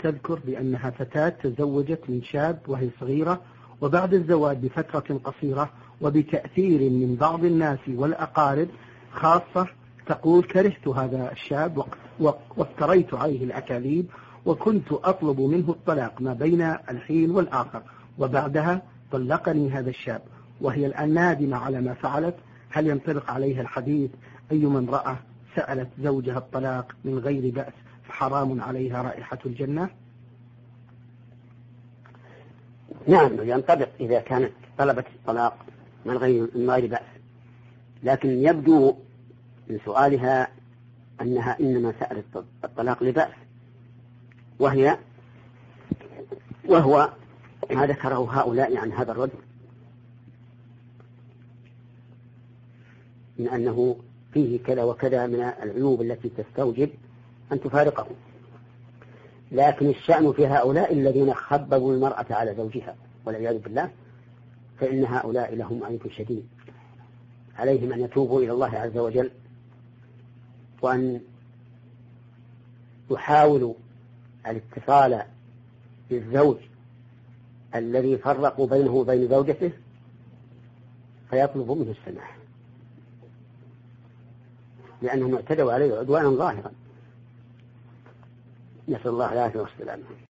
تذكر بأنها فتاة تزوجت من شاب وهي صغيرة، وبعد الزواج بفترة قصيرة وبتأثير من بعض الناس والأقارب خاصة تقول كرهت هذا الشاب وافتريت عليه الأكاذيب وكنت أطلب منه الطلاق ما بين الحين والآخر، وبعدها طلقني هذا الشاب وهي الآن نادمة على ما فعلت. هل ينطبق عليها الحديث أي من رأى سألت زوجها الطلاق من غير بأس فحرام عليها رائحة الجنة؟ نعم ينطبق إذا كانت طلبت الطلاق من غير بأس، لكن يبدو من سؤالها أنها إنما سألت الطلاق لبأس، وهو ما ذكره هؤلاء عن هذا الرجل من أنه فيه كذا وكذا من العيوب التي تستوجب أن تفارقه. لكن الشأن في هؤلاء الذين خببوا المرأة على زوجها والعياذ بالله، فإن هؤلاء لهم عيب شديد، عليهم أن يتوبوا إلى الله عز وجل وأن يحاولوا الاتصال بالزوج الذي فرقوا بينه وبين زوجته فيطلبوا منه السماح، لأنهم اعتدوا عليه عدوانا ظاهرا. نسأل الله العافية والسلامة.